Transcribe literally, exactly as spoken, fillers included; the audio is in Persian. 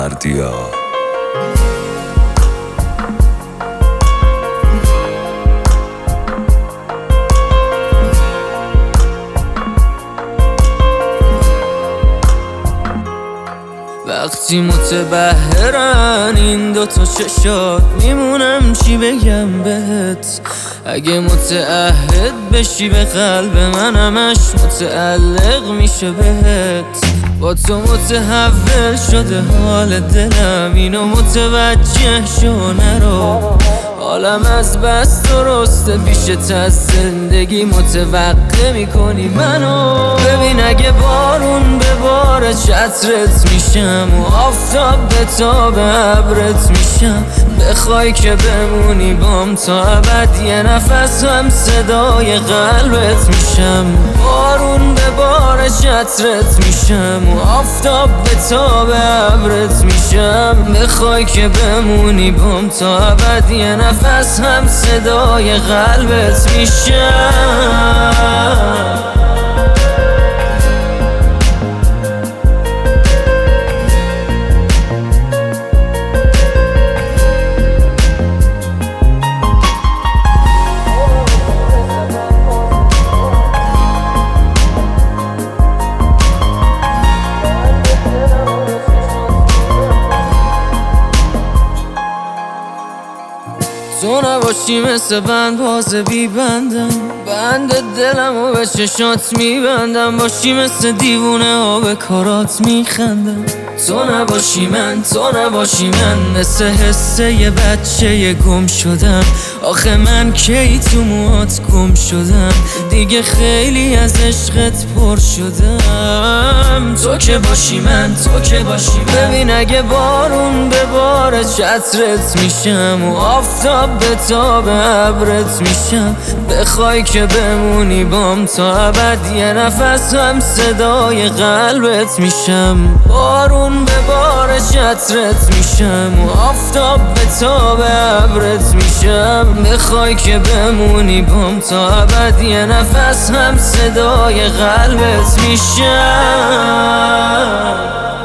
بردیا. وقتی متبهرن این دوتا چشات میمونم چی بگم بهت. اگه متعهد بشی به قلب من همش متعلق میشه بهت. با تو متحول شده حال دلم، اینو متوجه شو نرو. حالم از بس درسته پیشت از زندگی متوقع میکنی منو. ببین اگه بارون بباره چترت میشم و آفتاب به تاب ابرت میشم. بخوای که بمونی بام تا ابد یه نفس هم صدای قلبت میشم. بارون بباره چترت میشم و آفتاب به تاب ابرت میشم. بخوای که بمونی بام تا ابد یه نفس هم صدای قلبت میشم. تو نباشی مثل بند باز بی بندم، بند دلم و به چشات میبندم. باشی مثل دیوونه ها به کارات میخندم. تو نباشی من، تو نباشی من مثل حسه یه بچه یه گم شدم. آخه من کی تو موهات گم شدم، دیگه خیلی از عشقت پر شدم. تو که باشی من، تو که باشی من. ببین اگه بارون بباره چترت میشم و آفتاب به تاب ابرت میشم. بخوای که بمونی بام تا ابد یه نفس هم صدای قلبت میشم. بارون بباره چترت میشم و آفتاب به تاب ابرت میشم. بخوای که بمونی بام تا ابد یه نفس هم صدای قلبت میشم.